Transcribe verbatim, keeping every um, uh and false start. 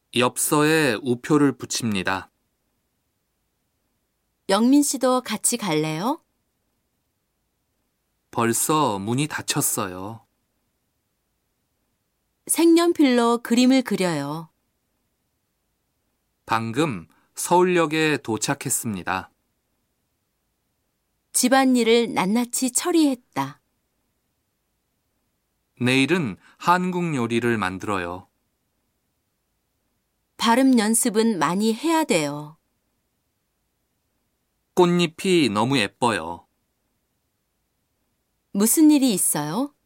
엽서에 우표를 붙입니다. 영민 씨도 같이 갈래요? 벌써 문이 닫혔어요. 색연필로 그림을 그려요. 방금 서울역에 도착했습니다. 집안일을 낱낱이 처리했다. 내일은 한국 요리를 만들어요. 발음 연습은 많이 해야 돼요. 꽃잎이 너무 예뻐요. 무슨 일이 있어요?